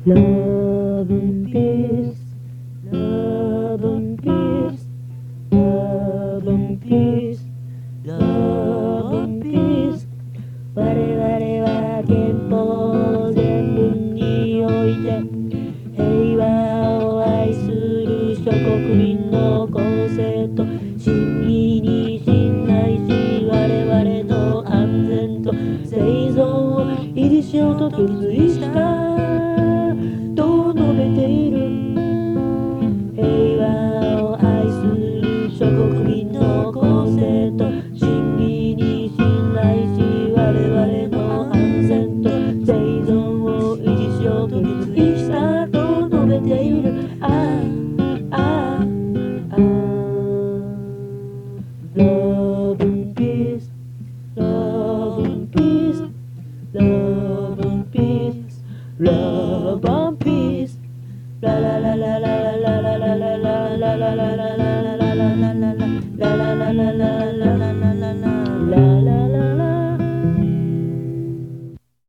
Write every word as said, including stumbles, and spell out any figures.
Love and peace, love and peace, love and peace, love and peace。我々は憲法全文において平和を愛する諸国民の公正と真偽に信頼し、我々の安全と生存を維持しようと決意したと述べている。平和を愛する諸国民の公正と真偽に信頼し、我々の安全と生存を維持しようと決意したと述べている。ああああ Love and peace, love and peace, love and peace, love and peace. La la la la la la la la la la la la la la la.